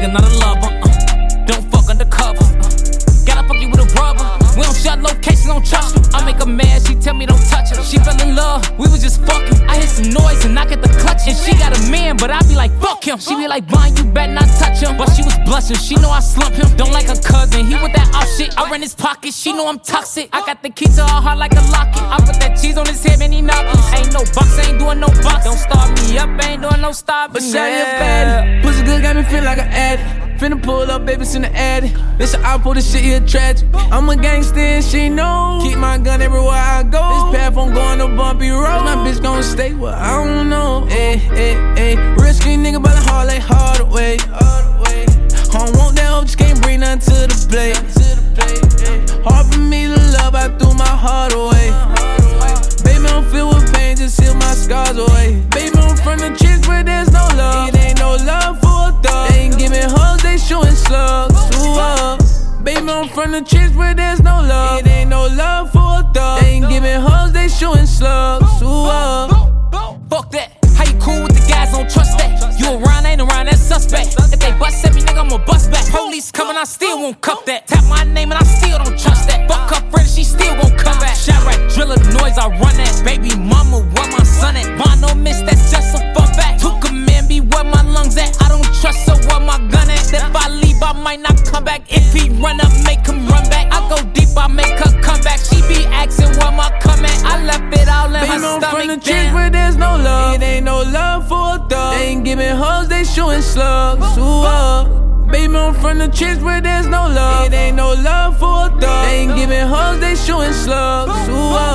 nigga, not a lover. Don't fuck undercover. Gotta fuck you with a rubber. We don't share locations, don't trust you. I make her mad, she tell me don't touch her. She fell in love, we was just fucking. I hear some noise and I get the clutch. And she got a man, but I be like, fuck him. She be like, Vine, you better not touch him. But she was blushing, she know I slump him. Don't like her cousin, he with that off shit. I run his pockets, she know I'm toxic. I got the key to her heart like a locket. I put that cheese on his head, man, he knockers. Ain't no box, ain't doing no box. Don't start me up, ain't doing no stop. But shawty a baddie, pussy good got me feel like an addict. Finna pull up, baby, in the attic. Listen, I pull this shit here tragic. I'm a gangster and she know. Keep my gun everywhere I go. This path I'm going a bumpy road. My bitch gon' stay where I don't know. Ayy, ayy, ayy. Risky nigga, but the heart like Hardaway. I don't want that hope, just can't bring nothing to the plate. Hard for me to love, I threw my heart away. Baby, I'm filled with pain, just heal my scars away. Baby, I'm from the chicks where there's no love. It ain't no love for a thug. They ain't giving hugs, they shooting slugs. Ooh, baby, I'm from the chicks where there's no love. It ain't no love for a thug. They ain't giving hugs, they shooting slugs. Ooh, fuck that. How you cool with the guys, don't trust that. You around, ain't around, that's suspect. If they bust at me, nigga, I'ma bust back. Police coming, I still won't cuff that. Tap my name and I still don't trust that. Fuck her friend, she still won't come back. Shot right, driller noise, I run that. Baby mama, where my son at? Mono miss, that's just a fun fact. Took a man, be where my lungs at. I don't trust her, where my gun at. If I leave, I might not come back. If he run up, make him run back. I go deep, I make her come back. She be asking where my come at. I left it all in her stomach. From the chicks where there's no love. It ain't no love for a thug. They ain't giving hugs, they shooting slugs. Ooh, baby, I'm from the chicks where there's no love. It ain't no love for a thug. They ain't giving hugs, they shooting slugs. Ooh,